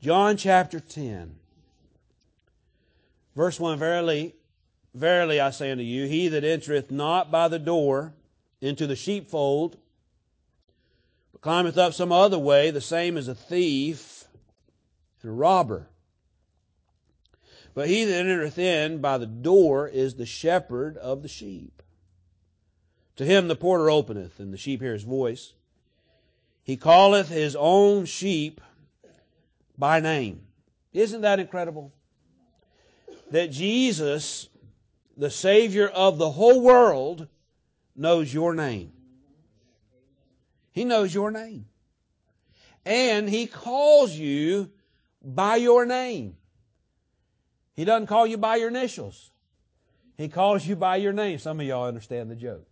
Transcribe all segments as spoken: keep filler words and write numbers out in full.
John chapter ten. Verse one, Verily, verily I say unto you, he that entereth not by the door into the sheepfold, but climbeth up some other way, the same is a thief and a robber. But he that entereth in by the door is the shepherd of the sheep. To him the porter openeth, and the sheep hear his voice. He calleth his own sheep by name. Isn't that incredible? That Jesus, the Savior of the whole world, knows your name. He knows your name. And He calls you by your name. He doesn't call you by your initials. He calls you by your name. Some of y'all understand the joke.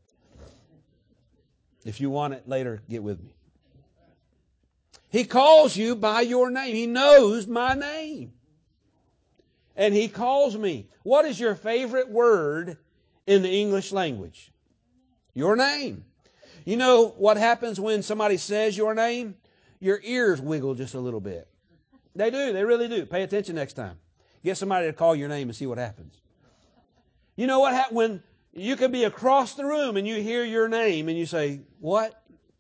If you want it later, get with me. He calls you by your name. He knows my name. And He calls me. What is your favorite word in the English language? Your name. You know what happens when somebody says your name? Your ears wiggle just a little bit. They do. They really do. Pay attention next time. Get somebody to call your name and see what happens. You know what happens when you could be across the room and you hear your name and you say, what?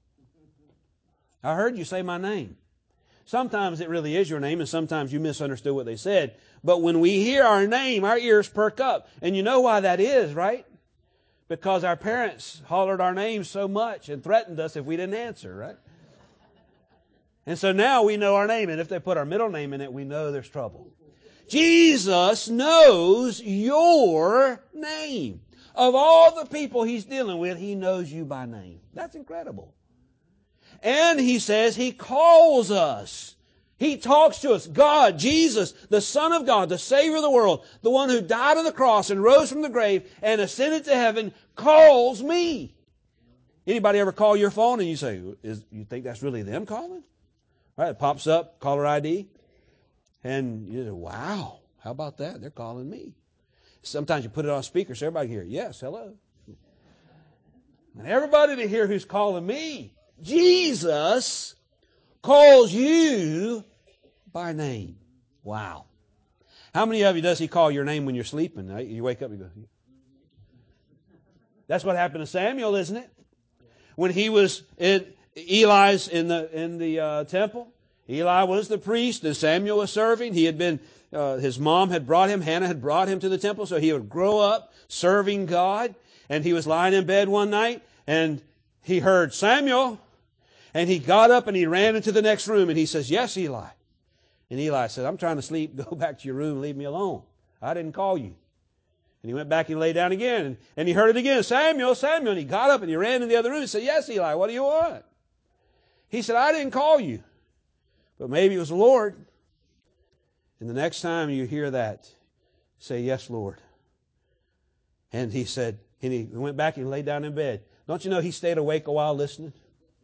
I heard you say my name. Sometimes it really is your name and sometimes you misunderstood what they said. But when we hear our name, our ears perk up. And you know why that is, right? Because our parents hollered our names so much and threatened us if we didn't answer, right? And so now we know our name. And if they put our middle name in it, we know there's trouble. Jesus knows your name. Of all the people He's dealing with, He knows you by name. That's incredible. And He says He calls us. He talks to us. God, Jesus, the Son of God, the Savior of the world, the one who died on the cross and rose from the grave and ascended to heaven, calls me. Anybody ever call your phone and you say, Is, you think that's really them calling? All right, it pops up, caller I D. And you say, wow, how about that? They're calling me. Sometimes you put it on speaker so everybody can hear it. Yes, hello. And everybody to hear who's calling me. Jesus calls you by name. Wow. How many of you does He call your name when you're sleeping? You wake up and you go. That's what happened to Samuel, isn't it? When he was in Eli's in the in the uh, temple. Eli was the priest and Samuel was serving. He had been, uh, his mom had brought him, Hannah had brought him to the temple so he would grow up serving God. And he was lying in bed one night and he heard Samuel and he got up and he ran into the next room and he says, yes, Eli. And Eli said, I'm trying to sleep. Go back to your room and leave me alone. I didn't call you. And he went back and lay down again and, and he heard it again. Samuel, Samuel. And he got up and he ran in the other room and said, yes, Eli, what do you want? He said, I didn't call you. But maybe it was the Lord. And the next time you hear that, say, yes, Lord. And he said, and he went back and laid down in bed. Don't you know he stayed awake a while listening?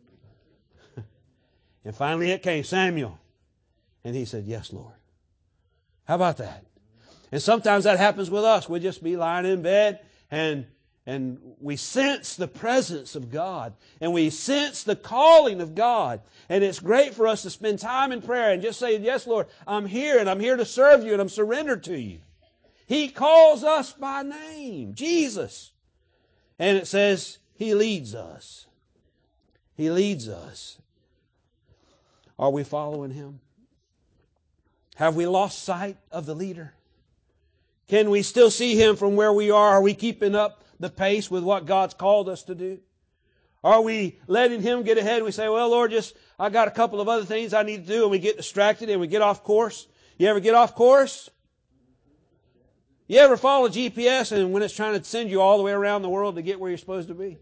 And finally it came, Samuel. And he said, yes, Lord. How about that? And sometimes that happens with us. We'll just be lying in bed and And we sense the presence of God. And we sense the calling of God. And it's great for us to spend time in prayer and just say, yes, Lord, I'm here and I'm here to serve you and I'm surrendered to you. He calls us by name, Jesus. And it says He leads us. He leads us. Are we following Him? Have we lost sight of the leader? Can we still see Him from where we are? Are we keeping up the pace with what God's called us to do? Are we letting Him get ahead? We say, well, Lord, just I got a couple of other things I need to do, and we get distracted and we get off course. You ever get off course? You ever follow G P S and when it's trying to send you all the way around the world to get where you're supposed to be?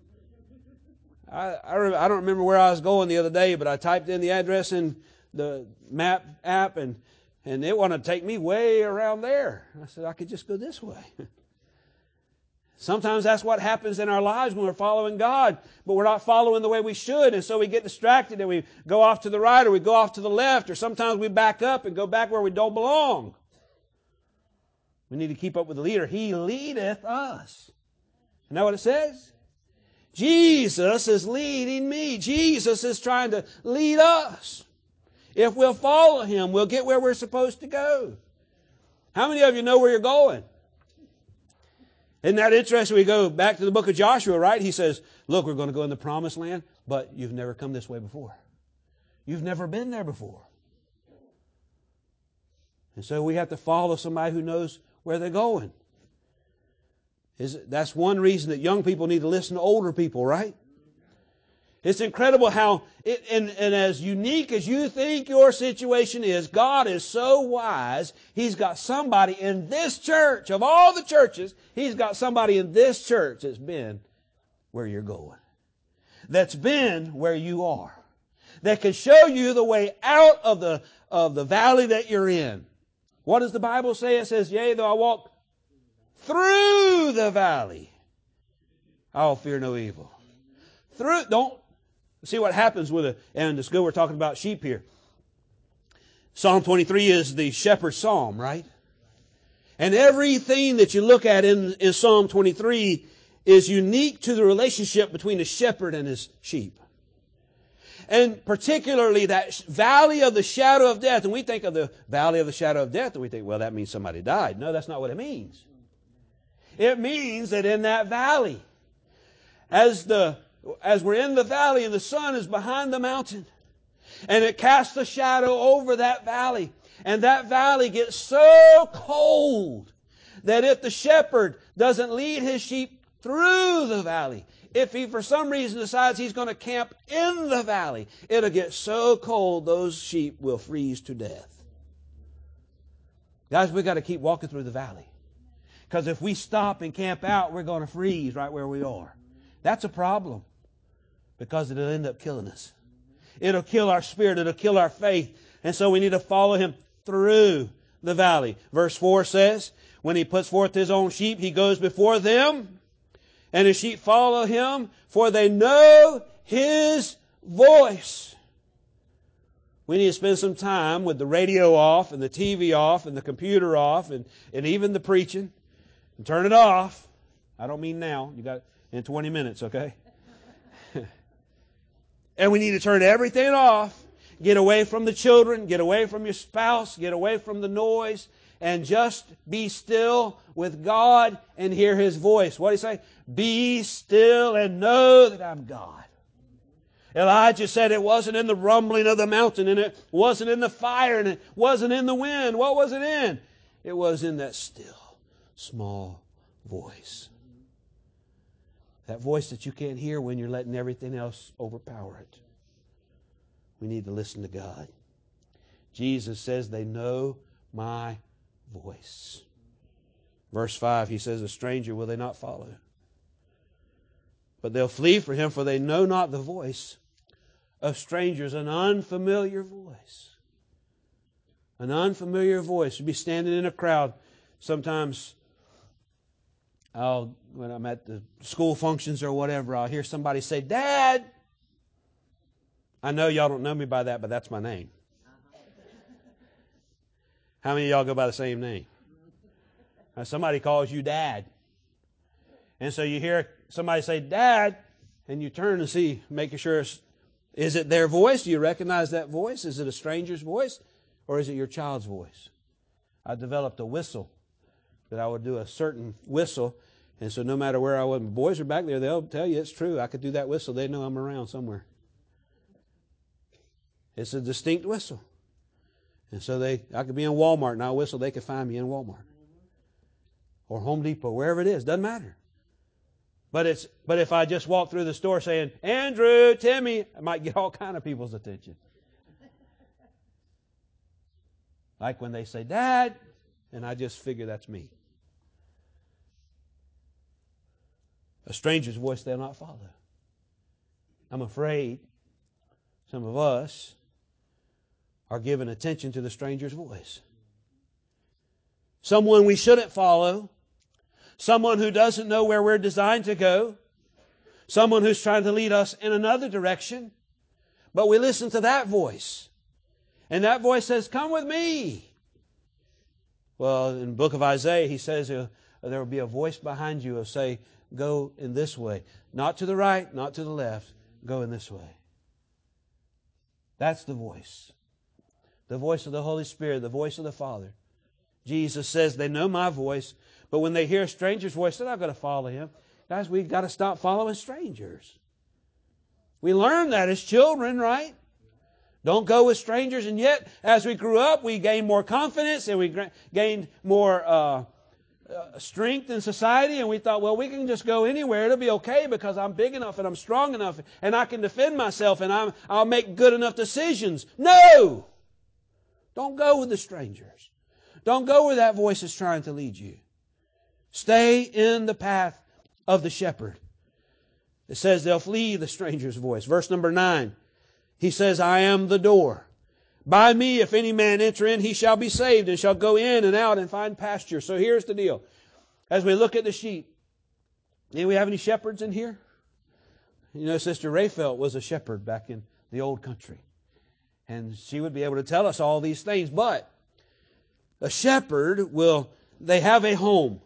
I, I, I don't remember where I was going the other day, but I typed in the address in the map app and, and it wanted to take me way around there. I said, I could just go this way. Sometimes that's what happens in our lives when we're following God, but we're not following the way we should, and so we get distracted and we go off to the right or we go off to the left, or sometimes we back up and go back where we don't belong. We need to keep up with the leader. He leadeth us. You know what it says? Jesus is leading me. Jesus is trying to lead us. If we'll follow Him, we'll get where we're supposed to go. How many of you know where you're going? Isn't that interesting? We go back to the book of Joshua, right? He says, look, we're going to go in the promised land, but you've never come this way before. You've never been there before. And so we have to follow somebody who knows where they're going. Is, that's one reason that young people need to listen to older people, right? It's incredible how, it, and, and as unique as you think your situation is, God is so wise. He's got somebody in this church, of all the churches, He's got somebody in this church that's been where you're going. That's been where you are. That can show you the way out of the, of the valley that you're in. What does the Bible say? It says, yea, though I walk through the valley, I'll fear no evil. Through, don't, see what happens with a, and it's good we're talking about sheep here. Psalm twenty-three is the shepherd's psalm, right? And everything that you look at in, in Psalm twenty-three is unique to the relationship between the shepherd and his sheep. And particularly that valley of the shadow of death. And we think of the valley of the shadow of death and we think, well, that means somebody died. No, that's not what it means. It means that in that valley, as the As we're in the valley and the sun is behind the mountain, and it casts a shadow over that valley, and that valley gets so cold that if the shepherd doesn't lead his sheep through the valley, if he for some reason decides he's going to camp in the valley, it'll get so cold those sheep will freeze to death. Guys, we've got to keep walking through the valley. Because if we stop and camp out, we're going to freeze right where we are. That's a problem. Because it'll end up killing us. It'll kill our spirit. It'll kill our faith. And so we need to follow Him through the valley. Verse four says, when He puts forth His own sheep, He goes before them, and His sheep follow Him, for they know His voice. We need to spend some time with the radio off, and the T V off, and the computer off, and, and even the preaching. And turn it off. I don't mean now. You got in twenty minutes, okay? And we need to turn everything off. Get away from the children. Get away from your spouse. Get away from the noise. And just be still with God and hear His voice. What did He say? Be still and know that I'm God. Elijah said it wasn't in the rumbling of the mountain, and it wasn't in the fire, and it wasn't in the wind. What was it in? It was in that still, small voice. That voice that you can't hear when you're letting everything else overpower it. We need to listen to God. Jesus says they know my voice. Verse five, He says, a stranger will they not follow. But they'll flee for him, for they know not the voice of strangers, an unfamiliar voice. An unfamiliar voice. You'll be standing in a crowd. Sometimes I'll, when I'm at the school functions or whatever, I'll hear somebody say, Dad! I know y'all don't know me by that, but that's my name. How many of y'all go by the same name? Now, somebody calls you Dad. And so you hear somebody say, Dad, and you turn and see, making sure, it's, is it their voice? Do you recognize that voice? Is it a stranger's voice? Or is it your child's voice? I developed a whistle that I would do a certain whistle. And so no matter where I was, my boys are back there, they'll tell you it's true. I could do that whistle. They know I'm around somewhere. It's a distinct whistle. And so they, I could be in Walmart and I'll whistle. They could find me in Walmart. Or Home Depot, wherever it is. Doesn't matter. But it's but if I just walk through the store saying, Andrew, Timmy, I might get all kind of people's attention. Like when they say, Dad, and I just figure that's me. A stranger's voice they'll not follow. I'm afraid some of us are giving attention to the stranger's voice. Someone we shouldn't follow. Someone who doesn't know where we're designed to go. Someone who's trying to lead us in another direction. But we listen to that voice. And that voice says, come with me. Well, in the book of Isaiah, he says uh, there will be a voice behind you who will say, go in this way. Not to the right, not to the left. Go in this way. That's the voice The voice of the Holy Spirit, the voice of the Father. Jesus says they know my voice, but when they hear a stranger's voice, they're not going to follow him. Guys, we've got to stop following strangers. We learn that as children, right? Don't go with strangers. And yet, as we grew up, we gained more confidence and we gained more uh, uh, strength in society. And we thought, well, we can just go anywhere. It'll be okay because I'm big enough and I'm strong enough and I can defend myself and I'm, I'll make good enough decisions. No! Don't go with the strangers. Don't go where that voice is trying to lead you. Stay in the path of the shepherd. It says they'll flee the stranger's voice. Verse number nine. He says, I am the door. By me, if any man enter in, he shall be saved and shall go in and out and find pasture. So here's the deal. As we look at the sheep, do we have any shepherds in here? You know, Sister Rayfelt was a shepherd back in the old country. And she would be able to tell us all these things. But a shepherd will, they have a home.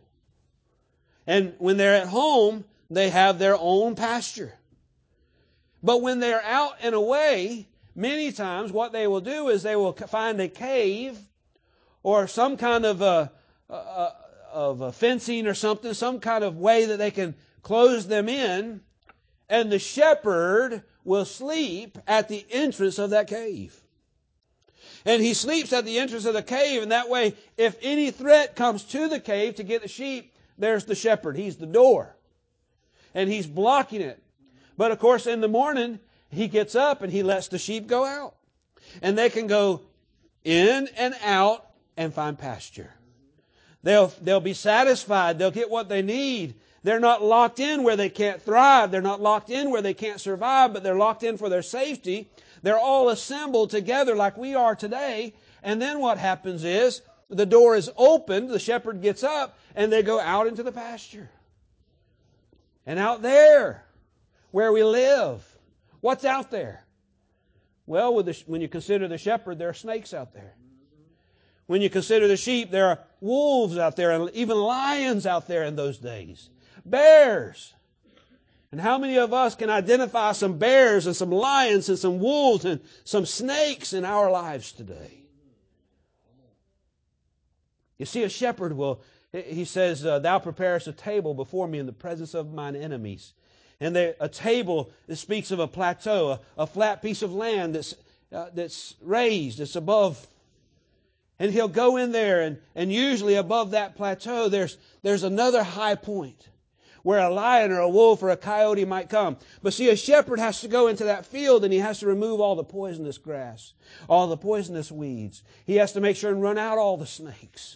And when they're at home, they have their own pasture. But when they're out and away, many times what they will do is they will find a cave or some kind of a, a, of a fencing or something, some kind of way that they can close them in, and the shepherd will sleep at the entrance of that cave. And he sleeps at the entrance of the cave, and that way, if any threat comes to the cave to get the sheep, there's the shepherd. He's the door. And he's blocking it. But of course, in the morning, he gets up and he lets the sheep go out. And they can go in and out and find pasture. They'll, they'll be satisfied. They'll get what they need. They're not locked in where they can't thrive. They're not locked in where they can't survive, but they're locked in for their safety. They're all assembled together like we are today. And then what happens is the door is opened, the shepherd gets up, and they go out into the pasture. And out there, where we live, what's out there? Well, with the, when you consider the shepherd, there are snakes out there. When you consider the sheep, there are wolves out there, and even lions out there in those days. Bears. And how many of us can identify some bears and some lions and some wolves and some snakes in our lives today? You see, a shepherd will, he says, uh, thou preparest a table before me in the presence of mine enemies. And there, a table, it speaks of a plateau, a, a flat piece of land that's, uh, that's raised, it's above. And he'll go in there, and, and usually above that plateau, there's, there's another high point where a lion or a wolf or a coyote might come. But see, a shepherd has to go into that field and he has to remove all the poisonous grass, all the poisonous weeds. He has to make sure and run out all the snakes.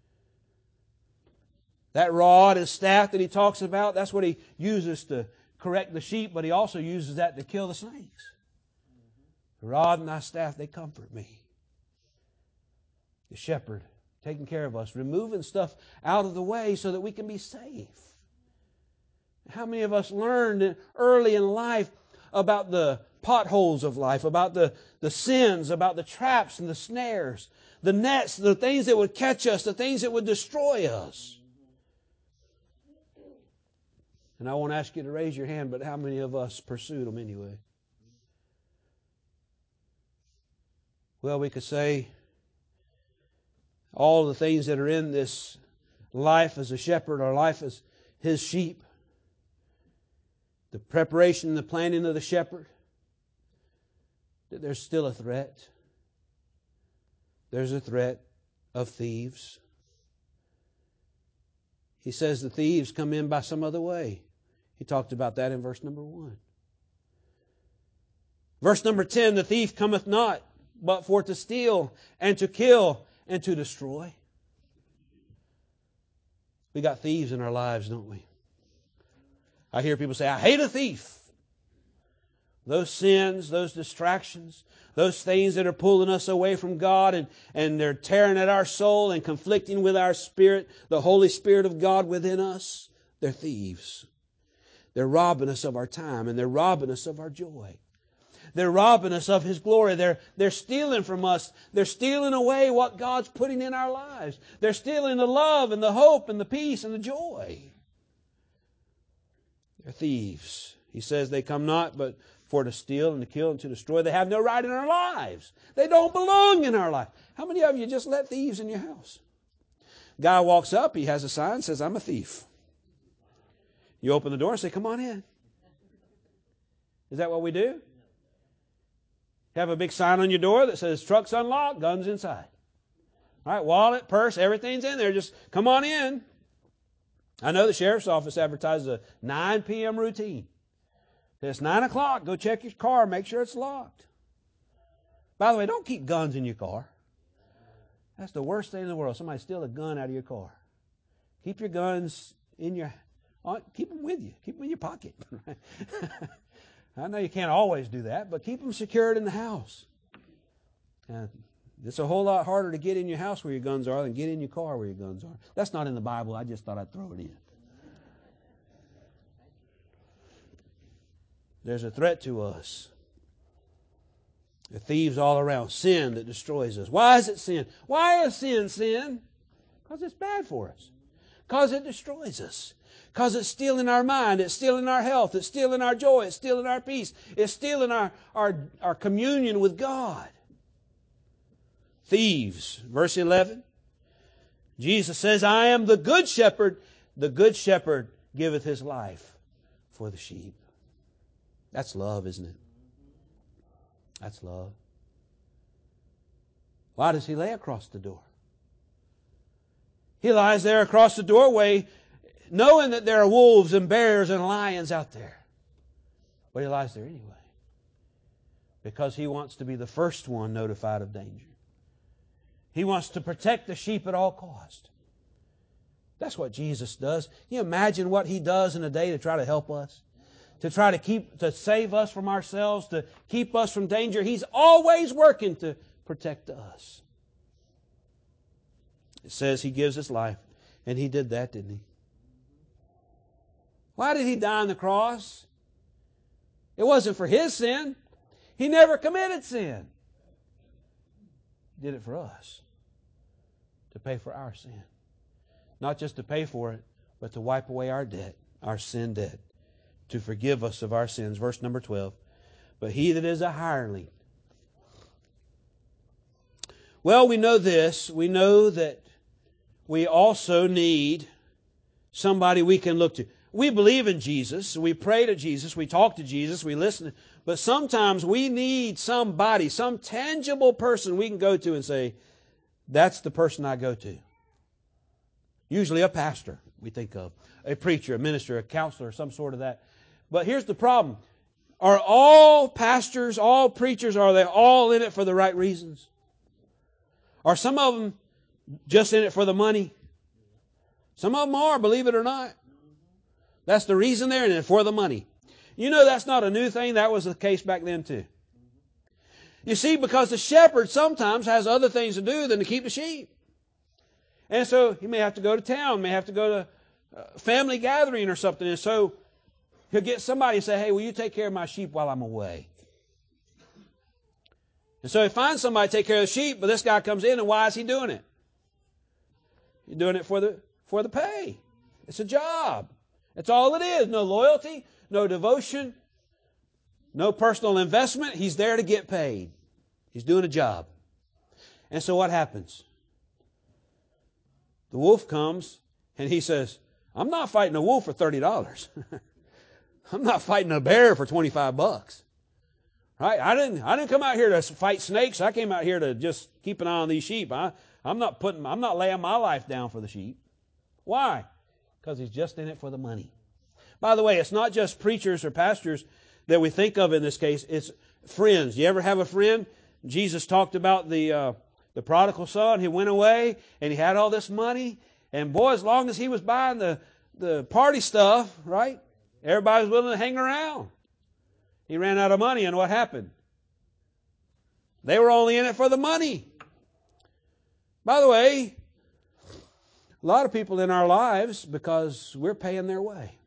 That rod and staff that he talks about, that's what he uses to correct the sheep, but he also uses that to kill the snakes. The rod and thy staff, they comfort me. The shepherd taking care of us, removing stuff out of the way so that we can be safe. How many of us learned early in life about the potholes of life, about the, the sins, about the traps and the snares, the nets, the things that would catch us, the things that would destroy us? And I won't ask you to raise your hand, but how many of us pursued them anyway? Well, we could say all the things that are in this life as a shepherd, our life as his sheep, the preparation and the planning of the shepherd, that there's still a threat. There's a threat of thieves. He says the thieves come in by some other way. He talked about that in verse number one. Verse number ten, the thief cometh not, but for to steal and to kill and to destroy. We got thieves in our lives, don't we? I hear people say, I hate a thief. Those sins, those distractions, those things that are pulling us away from God and, and they're tearing at our soul and conflicting with our spirit, the Holy Spirit of God within us, they're thieves. They're robbing us of our time and they're robbing us of our joy. They're robbing us of His glory. They're, they're stealing from us. They're stealing away what God's putting in our lives. They're stealing the love and the hope and the peace and the joy. They're thieves. He says they come not but for to steal and to kill and to destroy. They have no right in our lives. They don't belong in our life. How many of you just let thieves in your house? Guy walks up, he has a sign, says, I'm a thief. You open the door and say, come on in. Is that what we do? Have a big sign on your door that says, truck's unlocked, guns inside. All right, wallet, purse, everything's in there. Just come on in. I know the sheriff's office advertises a nine p.m. routine. It's nine o'clock. Go check your car. Make sure it's locked. By the way, don't keep guns in your car. That's the worst thing in the world. Somebody steal a gun out of your car. Keep your guns in your, keep them with you. Keep them in your pocket. I know you can't always do that, but keep them secured in the house. And it's a whole lot harder to get in your house where your guns are than get in your car where your guns are. That's not in the Bible. I just thought I'd throw it in. There's a threat to us. The thieves all around. Sin that destroys us. Why is it sin? Why is sin sin? Because it's bad for us. Because it destroys us. Because it's stealing our mind. It's stealing our health. It's stealing our joy. It's stealing our peace. It's stealing our, our, our communion with God. Thieves. Verse eleven. Jesus says, I am the good shepherd. The good shepherd giveth his life for the sheep. That's love, isn't it? That's love. Why does he lay across the door? He lies there across the doorway knowing that there are wolves and bears and lions out there. But he lies there anyway. Because he wants to be the first one notified of danger. He wants to protect the sheep at all cost. That's what Jesus does. Can you imagine what he does in a day to try to help us? To try to keep, to save us from ourselves, to keep us from danger. He's always working to protect us. It says he gives his life. And he did that, didn't he? Why did he die on the cross? It wasn't for his sin. He never committed sin. He did it for us. To pay for our sin. Not just to pay for it, but to wipe away our debt, our sin debt. To forgive us of our sins. Verse number twelve. But he that is a hireling. Well, we know this. We know that we also need somebody we can look to. We believe in Jesus. We pray to Jesus. We talk to Jesus. We listen. But sometimes we need somebody, some tangible person we can go to and say, that's the person I go to. Usually a pastor, we think of. A preacher, a minister, a counselor, some sort of that. But here's the problem. Are all pastors, all preachers, are they all in it for the right reasons? Are some of them just in it for the money? Some of them are, believe it or not. That's the reason they're in it, for the money. You know that's not a new thing. That was the case back then too. You see, because the shepherd sometimes has other things to do than to keep the sheep. And so he may have to go to town, may have to go to a family gathering or something. And so he'll get somebody and say, hey, will you take care of my sheep while I'm away? And so he finds somebody to take care of the sheep, but this guy comes in, and why is he doing it? He's doing it for the, for the pay. It's a job. That's all it is. No loyalty, no devotion, no personal investment. He's there to get paid. He's doing a job. And so what happens? The wolf comes, and he says, I'm not fighting a wolf for thirty dollars. I'm not fighting a bear for twenty-five bucks. Right? I didn't, I didn't come out here to fight snakes. I came out here to just keep an eye on these sheep. I, I'm not putting, I'm not laying my life down for the sheep. Why? Because he's just in it for the money. By the way, it's not just preachers or pastors that we think of in this case. It's friends. You ever have a friend? Jesus talked about the, uh, the prodigal son. He went away and he had all this money. And boy, as long as he was buying the, the party stuff, right? Everybody was willing to hang around. He ran out of money, and what happened? They were only in it for the money. By the way, a lot of people in our lives, because we're paying their way.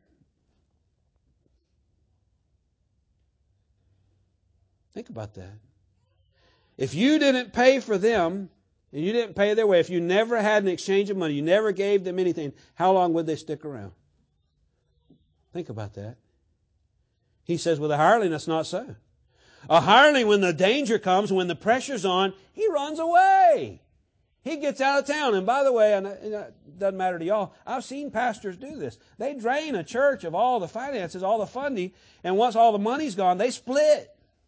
Think about that. If you didn't pay for them, and you didn't pay their way, if you never had an exchange of money, you never gave them anything, how long would they stick around? Think about that. He says, with a hireling, that's not so. A hireling, when the danger comes, when the pressure's on, he runs away. He gets out of town. And by the way, and it doesn't matter to y'all, I've seen pastors do this. They drain a church of all the finances, all the funding, and once all the money's gone, they split.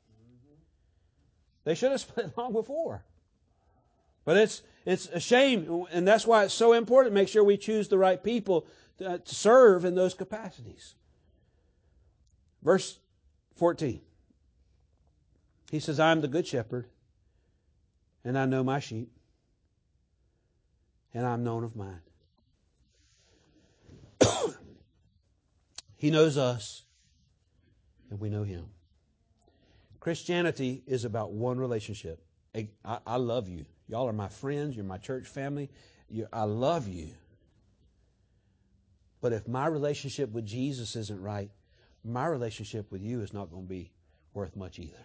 They should have split long before. But it's it's a shame, and that's why it's so important to make sure we choose the right people to, to serve in those capacities. Verse fourteen. He says, I am the good shepherd, and I know my sheep, and I'm known of mine. He knows us, and we know Him. Christianity is about one relationship. I, I love you. Y'all are my friends. You're my church family. You're, I love you. But if my relationship with Jesus isn't right, my relationship with you is not going to be worth much either.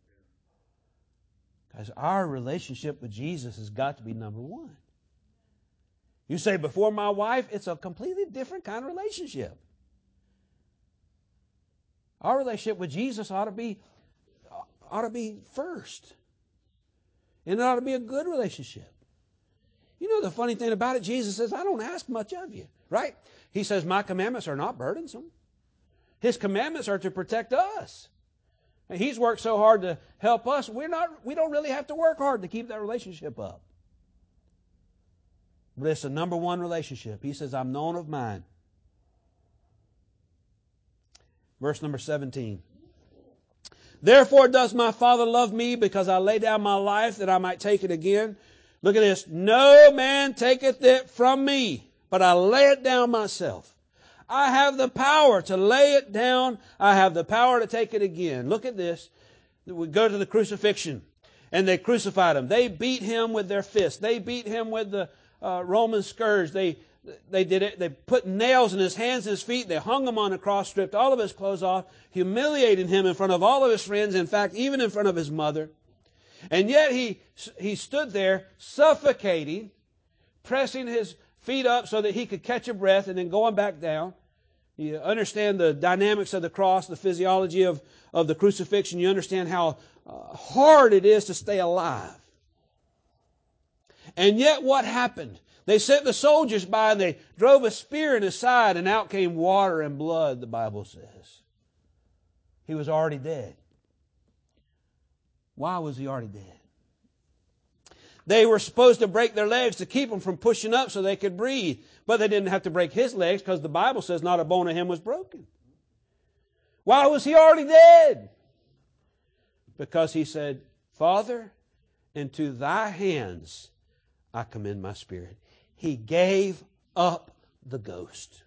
Guys, our relationship with Jesus has got to be number one. You say, before my wife, it's a completely different kind of relationship. Our relationship with Jesus ought to be, ought to be first. And it ought to be a good relationship. You know the funny thing about it, Jesus says, I don't ask much of you, right? He says, my commandments are not burdensome. His commandments are to protect us. And He's worked so hard to help us, we're not, we don't really have to work hard to keep that relationship up. But it's a number one relationship. He says, I'm known of mine. Verse number seventeen. Therefore does my Father love me, because I lay down my life that I might take it again. Look at this. No man taketh it from me, but I lay it down myself. I have the power to lay it down. I have the power to take it again. Look at this. We go to the crucifixion, and they crucified Him. They beat Him with their fists. They beat Him with the uh, Roman scourge. They They did it. They put nails in His hands and His feet. They hung Him on a cross, stripped all of His clothes off, humiliated Him in front of all of His friends, in fact, even in front of His mother. And yet He, he stood there suffocating, pressing His feet up so that He could catch a breath, and then going back down. You understand the dynamics of the cross, the physiology of, of the crucifixion. You understand how uh, hard it is to stay alive. And yet what happened? They sent the soldiers by and they drove a spear in His side, and out came water and blood, the Bible says. He was already dead. Why was He already dead? They were supposed to break their legs to keep Him from pushing up so they could breathe. But they didn't have to break His legs, because the Bible says not a bone of Him was broken. Why was He already dead? Because He said, Father, into Thy hands I commend my spirit. He gave up the ghost.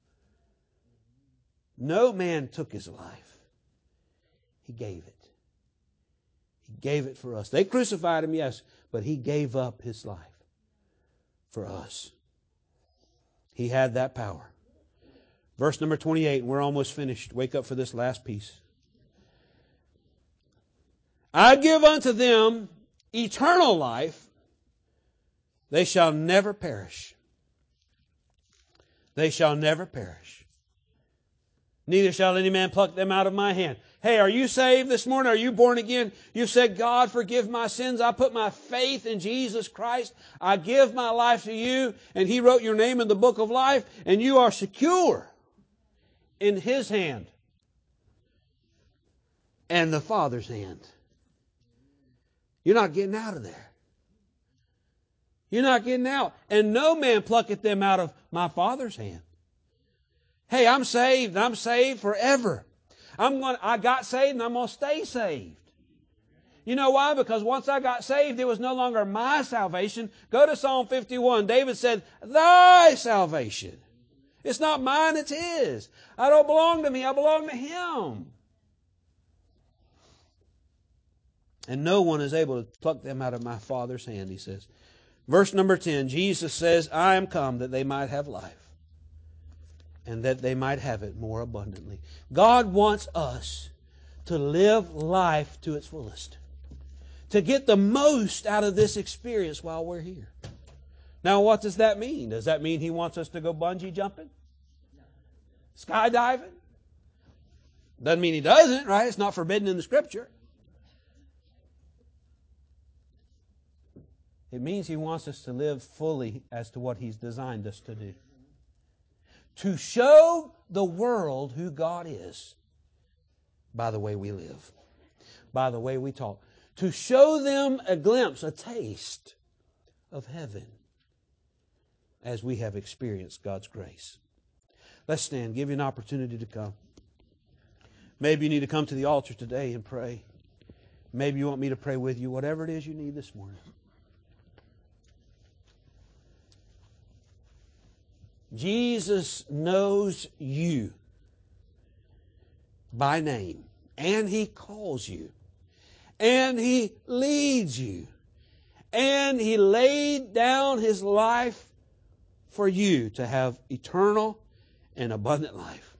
No man took His life. He gave it. He gave it for us. They crucified Him, yes, but He gave up His life for us. He had that power. Verse number twenty-eight, and we're almost finished. Wake up for this last piece. I give unto them eternal life. They shall never perish. They shall never perish. Neither shall any man pluck them out of my hand. Hey, are you saved this morning? Are you born again? You said, God, forgive my sins. I put my faith in Jesus Christ. I give my life to you. And He wrote your name in the book of life. And you are secure in His hand and the Father's hand. You're not getting out of there. You're not getting out. And no man plucketh them out of my Father's hand. Hey, I'm saved. I'm saved forever. I'm going, I got saved and I'm going to stay saved. You know why? Because once I got saved, it was no longer my salvation. Go to Psalm fifty-one. David said, Thy salvation. It's not mine, it's His. I don't belong to me, I belong to Him. And no one is able to pluck them out of my Father's hand, He says. Verse number ten, Jesus says, I am come that they might have life, and that they might have it more abundantly. God wants us to live life to its fullest, to get the most out of this experience while we're here. Now, what does that mean? Does that mean He wants us to go bungee jumping? Skydiving? Doesn't mean He doesn't, right? It's not forbidden in the Scripture. It means He wants us to live fully as to what He's designed us to do. To show the world who God is by the way we live, by the way we talk. To show them a glimpse, a taste of heaven as we have experienced God's grace. Let's stand, give you an opportunity to come. Maybe you need to come to the altar today and pray. Maybe you want me to pray with you, whatever it is you need this morning. Jesus knows you by name, and He calls you, and He leads you, and He laid down His life for you to have eternal and abundant life.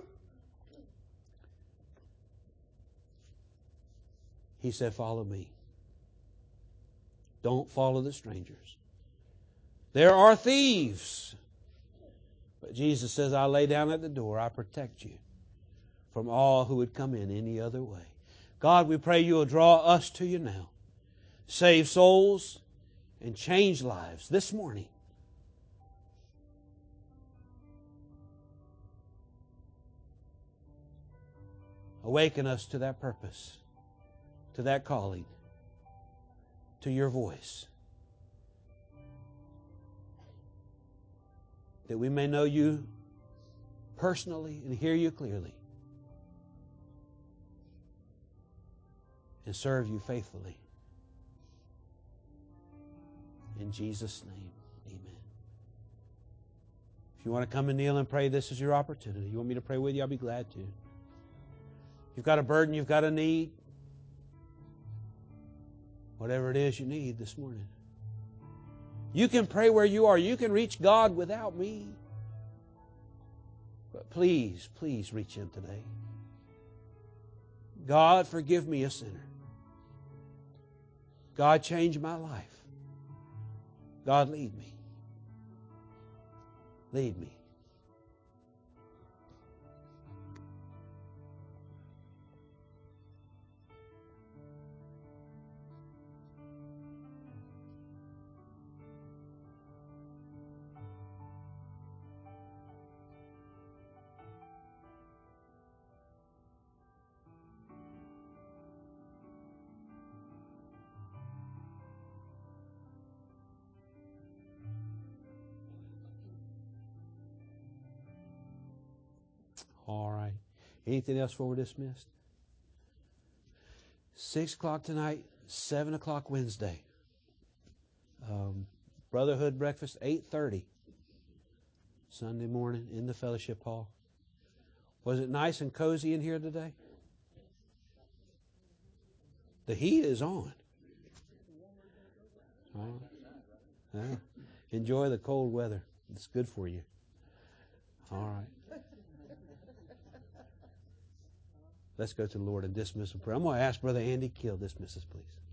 He said, follow me. Don't follow the strangers. There are thieves. But Jesus says, I lay down at the door. I protect you from all who would come in any other way. God, we pray You will draw us to You now. Save souls and change lives this morning. Awaken us to that purpose, to that calling, to Your voice. That we may know You personally and hear You clearly. And serve You faithfully. In Jesus' name, amen. If you want to come and kneel and pray, this is your opportunity. You want me to pray with you? I'll be glad to. You've got a burden, you've got a need. Whatever it is you need this morning. You can pray where you are. You can reach God without me. But please, please reach Him today. God, forgive me, a sinner. God, change my life. God, lead me. Lead me. All right. Anything else before we're dismissed? Six o'clock tonight, seven o'clock Wednesday. Um, Brotherhood breakfast, eight thirty. Sunday morning in the fellowship hall. Was it nice and cozy in here today? The heat is on. All right. Yeah. Enjoy the cold weather. It's good for you. All right. Let's go to the Lord and dismiss in prayer. I'm going to ask Brother Andy Kill dismiss us, please.